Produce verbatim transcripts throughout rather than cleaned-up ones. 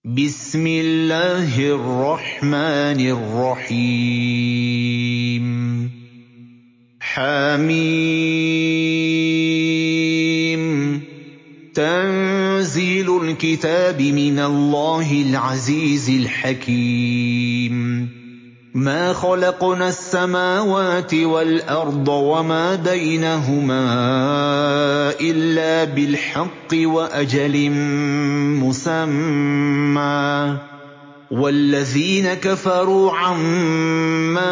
بسم الله الرحمن الرحيم حميم تنزيل الكتاب من الله العزيز الحكيم ما خلقنا السماوات والأرض وما بينهما إلا بالحق وأجل مسمى والذين كفروا عما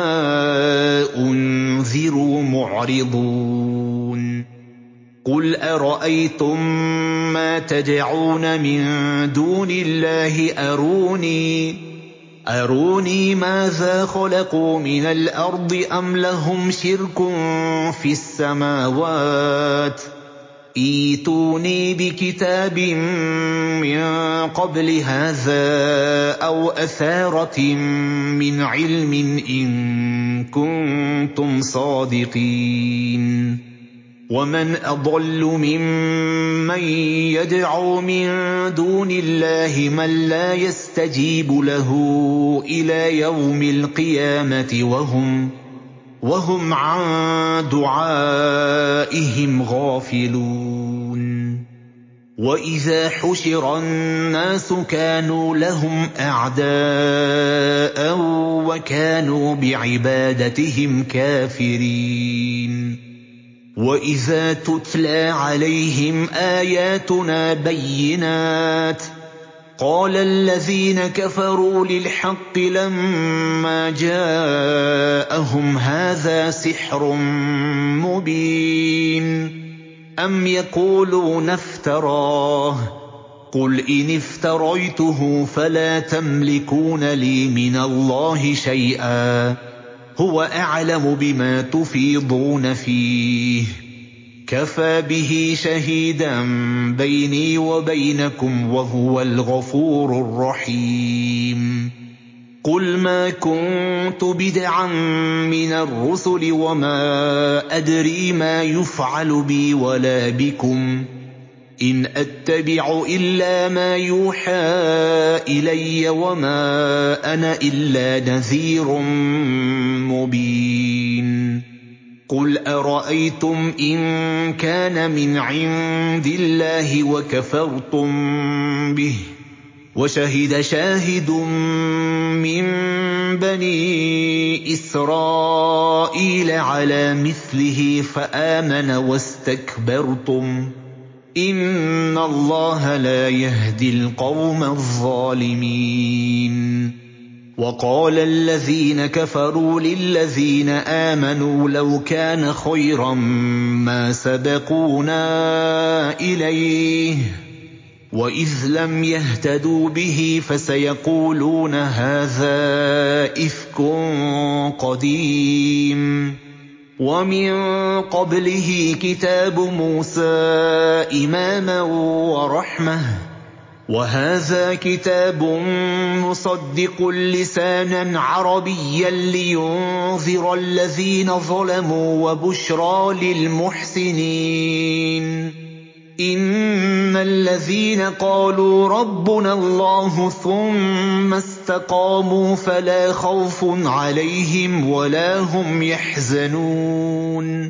أنذروا معرضون قل أرأيتم ما تدعون من دون الله أروني أروني ماذا خلقوا من الأرض أم لهم شرك في السماوات ائتوني بكتاب من قبل هذا أو أثارة من علم إن كنتم صادقين ومن أضل ممن يدعو من دون الله من لا يستجيب له إلى يوم القيامة وهم وهم عن دعائهم غافلون وإذا حشر الناس كانوا لهم أعداء وكانوا بعبادتهم كافرين وإذا تتلى عليهم آياتنا بينات قال الذين كفروا للحق لما جاءهم هذا سحر مبين أم يقولون افتراه قل إن افتريته فلا تملكون لي من الله شيئا هو أعلم بما تفيضون فيه كفى به شهيدا بيني وبينكم وهو الغفور الرحيم قل ما كنت بدعا من الرسل وما أدري ما يفعل بي ولا بكم إن أتبع إلا ما يوحى إلي وما أنا إلا نذير مبين قل أرأيتم إن كان من عند الله وكفرتم به وشهد شاهد من بني إسرائيل على مثله فآمن واستكبرتم إن الله لا يهدي القوم الظالمين وقال الذين كفروا للذين آمنوا لو كان خيرا ما سبقونا إليه وإذ لم يهتدوا به فسيقولون هذا إفك قديم ومن قبله كتاب موسى إماما ورحمة وهذا كتاب مصدق لسانا عربيا لينذر الذين ظلموا وبشرى للمحسنين إن الذين قالوا ربنا الله ثم استقاموا فلا خوف عليهم ولا هم يحزنون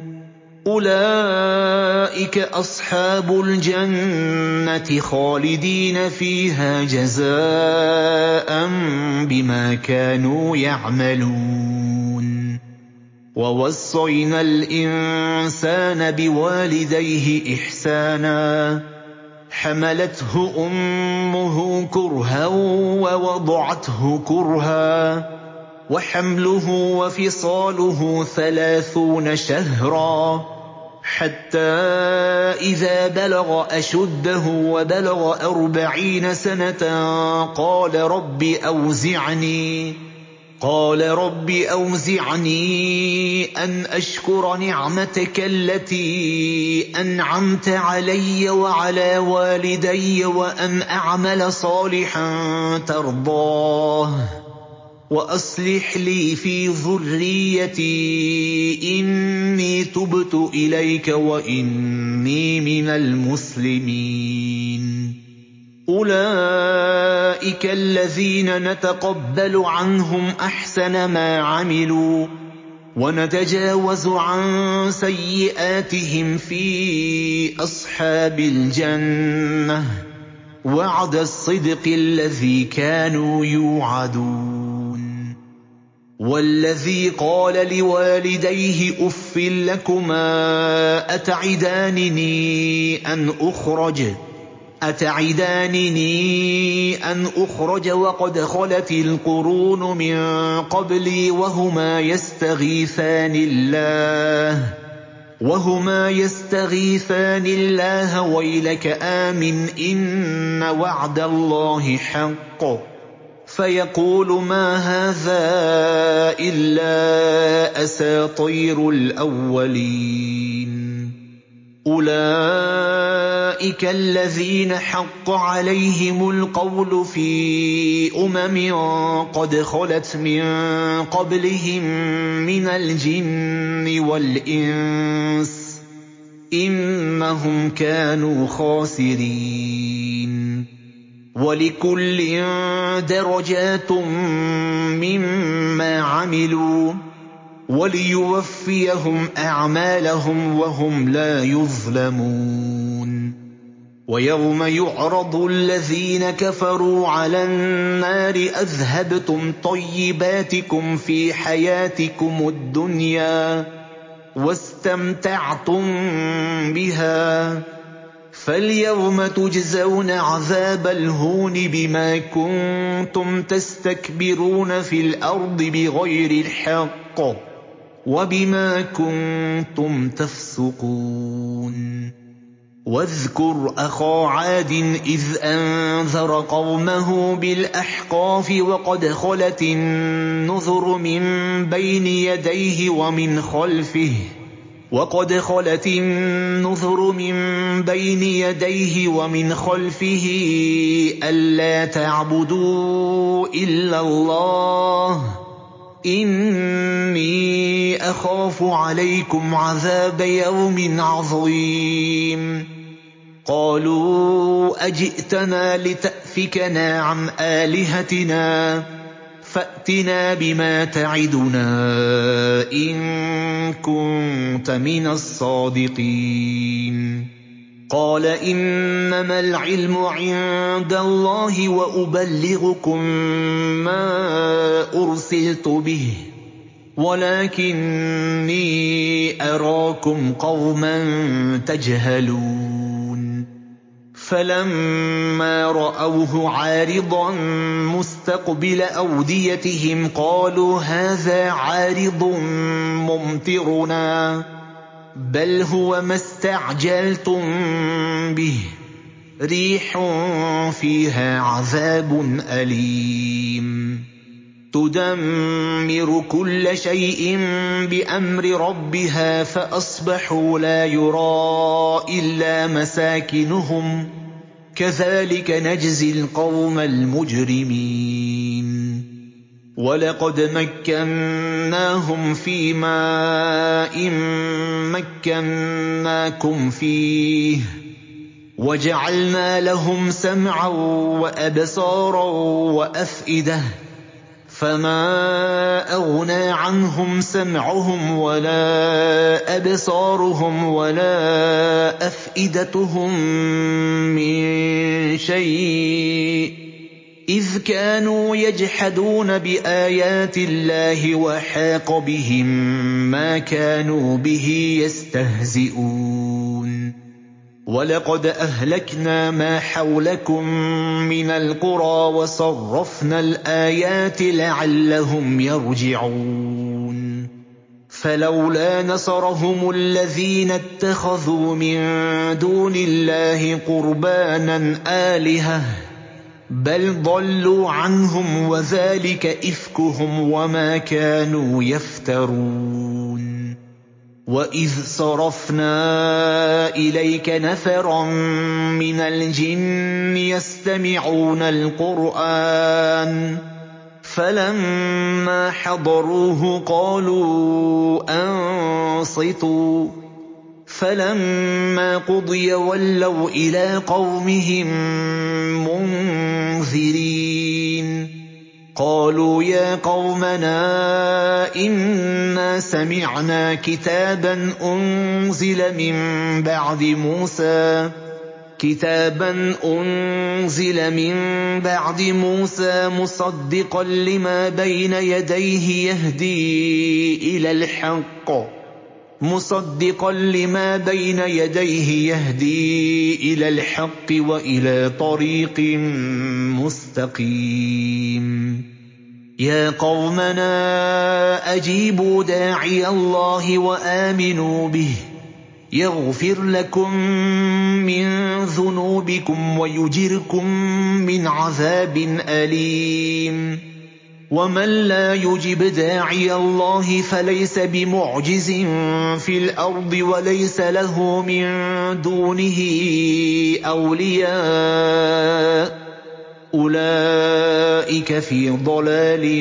أولئك أصحاب الجنة خالدين فيها جزاء بما كانوا يعملون ووصينا الإنسان بوالديه إحسانا حملته أمه كرها ووضعته كرها وحمله وفصاله ثلاثون شهرا حتى إذا بلغ أشده وبلغ أربعين سنة قال رب أوزعني قال رب أوزعني أن أشكر نعمتك التي أنعمت علي وعلى والدي وأن أعمل صالحا ترضاه وأصلح لي في ذريتي إني تبت إليك وإني من المسلمين أُولَٰئِكَ الَّذِينَ نَتَقَبَّلُ عَنْهُمْ أَحْسَنَ مَا عَمِلُوا وَنَتَجَاوَزُ عَن سَيِّئَاتِهِمْ فِي أَصْحَابِ الْجَنَّةِ ۖ وَعْدَ الصِّدْقِ الَّذِي كَانُوا يُوعَدُونَ وَالَّذِي قَالَ لِوَالِدَيْهِ أُفٍّ لَّكُمَا أَتَعِدَانِنِي أَنْ أُخْرَجَ أَتَعِدَانِنِي أَنْ أُخْرَجَ وَقَدْ خَلَتِ الْقُرُونُ مِن قَبْلِي وَهُمَا يَسْتَغِيثَانِ اللَّهَ وَهُمَا يَسْتَغِيثَانِ اللَّهَ وَيْلَكَ آمِنْ إِنَّ وَعْدَ اللَّهِ حَقٌّ فَيَقُولُ مَا هَٰذَا إِلَّا أَسَاطِيرُ الْأَوَّلِينَ أُولَٰئِكَ الَّذِينَ حَقَّ عَلَيْهِمُ الْقَوْلُ فِي أُمَمٍ قَدْ خَلَتْ مِن قَبْلِهِم مِّنَ الْجِنِّ وَالْإِنسِ ۖ إِنَّهُمْ كَانُوا خَاسِرِينَ وَلِكُلٍّ دَرَجَاتٌ مِّمَّا عَمِلُوا وَلِيُوَفِّيَهُمْ أَعْمَالَهُمْ وَهُمْ لَا يُظْلَمُونَ وَيَوْمَ يُعْرَضُ الَّذِينَ كَفَرُوا عَلَى النَّارِ أَذْهَبْتُمْ طَيِّبَاتِكُمْ فِي حَيَاتِكُمُ الدُّنْيَا وَاسْتَمْتَعْتُم بِهَا فَالْيَوْمَ تُجْزَوْنَ عَذَابَ الْهُونِ بِمَا كُنتُمْ تَسْتَكْبِرُونَ فِي الْأَرْضِ بِغَيْرِ الْحَقِّ وَبِمَا كُنتُمْ تَفْسُقُونَ وَاذْكُرْ أَخَا عَادٍ إِذْ أَنذَرَ قَوْمَهُ بِالْأَحْقَافِ وَقَدْ خَلَتِ النُّذُرُ مِن بَيْنِ يَدَيْهِ وَمِنْ خَلْفِهِ وَقَدْ خَلَتِ النُّذُرُ مِن بَيْنِ يَدَيْهِ وَمِنْ خَلْفِهِ أَلَّا تَعْبُدُوا إِلَّا اللَّهَ إِنِّي أَخَافُ عَلَيْكُمْ عَذَابَ يَوْمٍ عَظِيمٍ قَالُوا أَجِئْتَنَا لِتَأْفِكَنَا عَنْ آلِهَتِنَا فَأْتِنَا بِمَا تَعِدُنَا إِن كُنتَ مِنَ الصَّادِقِينَ قَالَ إِنَّمَا الْعِلْمُ عِندَ اللَّهِ وَأُبَلِّغُكُم مَّا أُرْسِلْتُ بِهِ وَلَٰكِنِّي أَرَاكُمْ قَوْمًا تَجْهَلُونَ فَلَمَّا رَأَوْهُ عَارِضًا مُّسْتَقْبِلَ أَوْدِيَتِهِمْ قَالُوا هَٰذَا عَارِضٌ مُّمْطِرُنَا بَلْ هُوَ مَا اسْتَعْجَلْتُم بِهِ رِيحٌ فِيهَا عَذَابٌ أَلِيمٌ تُدَمِّرُ كُلَّ شَيْءٍ بِأَمْرِ رَبِّهَا فَأَصْبَحُوا لَا يُرَىٰ إِلَّا مَسَاكِنُهُمْ ۚ كَذَٰلِكَ نَجْزِي الْقَوْمَ الْمُجْرِمِينَ وَلَقَدْ مَكَّنَّاهُمْ فِي مَاءٍ مَّكَّنَّاكُمْ فِيهِ وَجَعَلْنَا لَهُمْ سَمْعًا وَأَبْصَارًا وَأَفْئِدَةً فَمَا أَغْنَىٰ عَنْهُمْ سَمْعُهُمْ وَلَا أَبْصَارُهُمْ وَلَا أَفْئِدَتُهُم مِّن شَيْءٍ إِذْ كَانُوا يَجْحَدُونَ بِآيَاتِ اللَّهِ وَحَاقَ بِهِم مَّا كَانُوا بِهِ يَسْتَهْزِئُونَ وَلَقَدْ أَهْلَكْنَا مَا حَوْلَكُم مِّنَ الْقُرَىٰ وَصَرَّفْنَا الْآيَاتِ لَعَلَّهُمْ يَرْجِعُونَ فَلَوْلَا نَصَرَهُمُ الَّذِينَ اتَّخَذُوا مِن دُونِ اللَّهِ قُرْبَانًا آلِهَةً بَلْ ضَلُّوا عَنْهُمْ وَذَٰلِكَ إِفْكُهُمْ وَمَا كَانُوا يَفْتَرُونَ وَإِذْ صَرَفْنَا إِلَيْكَ نَفَرًا مِّنَ الْجِنِّ يَسْتَمِعُونَ الْقُرْآنَ فَلَمَّا حَضَرُوهُ قَالُوا أَنصِتُوا فَلَمَّا قُضِيَ وَلَّوْا إِلَىٰ قَوْمِهِم مُّنذِرِينَ قَالُوا يَا قَوْمَنَا إِنَّا سَمِعْنَا كِتَابًا أُنزِلَ مِن بَعْدِ مُوسَىٰ كِتَابًا أُنزِلَ مِن بَعْدِ مُوسَىٰ مُصَدِّقًا لِّمَا بَيْنَ يَدَيْهِ يَهْدِي إِلَى الْحَقِّ مُصَدِّقًا لِّمَا بَيْنَ يَدَيْهِ يَهْدِي إِلَى الْحَقِّ وَإِلَىٰ طَرِيقٍ مُّسْتَقِيمٍ يَا قَوْمَنَا أَجِيبُوا دَاعِيَ اللَّهِ وَآمِنُوا بِهِ يَغْفِرْ لَكُم مِّن ذُنُوبِكُمْ وَيُجِرْكُم مِّنْ عَذَابٍ أَلِيمٍ وَمَن لَّا يُجِبْ دَاعِيَ اللَّهِ فَلَيْسَ بِمُعْجِزٍ فِي الْأَرْضِ وَلَيْسَ لَهُ مِن دُونِهِ أَوْلِيَاءُ ۚ أُولَٰئِكَ فِي ضَلَالٍ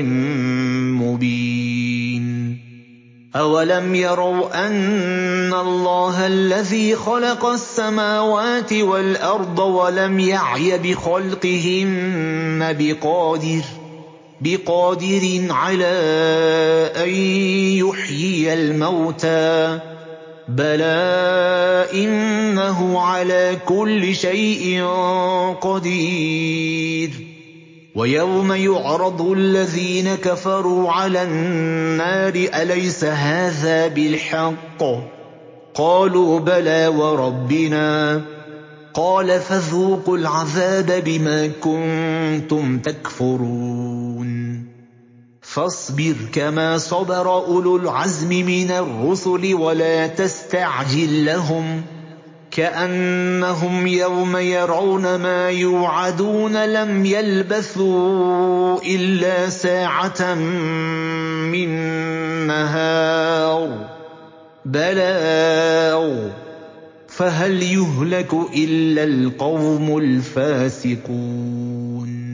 مُّبِينٍ أَوَلَمْ يَرَوْا أَنَّ اللَّهَ الَّذِي خَلَقَ السَّمَاوَاتِ وَالْأَرْضَ وَلَمْ يَعْيَ بِخَلْقِهِنَّ بِقَادِرٍ بِقَادِرٍ عَلَىٰ أَن يُحْيِيَ الْمَوْتَىٰ ۚ بَلَىٰ إِنَّهُ عَلَىٰ كُلِّ شَيْءٍ قَدِيرٌ وَيَوْمَ يُعْرَضُ الَّذِينَ كَفَرُوا عَلَى النَّارِ أَلَيْسَ هَٰذَا بِالْحَقِّ ۖ قَالُوا بَلَىٰ وَرَبِّنَا ۚ قَالَ فَذُوقُوا الْعَذَابَ بِمَا كُنتُمْ تَكْفُرُونَ فَاصْبِرْ كَمَا صَبَرَ أُولُو الْعَزْمِ مِنَ الرُّسُلِ وَلَا تَسْتَعْجِل لَّهُمْ ۚ كَأَنَّهُمْ يَوْمَ يَرَوْنَ مَا يُوعَدُونَ لَمْ يَلْبَثُوا إِلَّا سَاعَةً مِّن نَّهَارٍ بَلَاغٌ ۚ فَهَلْ يُهْلَكُ إِلَّا الْقَوْمُ الْفَاسِقُونَ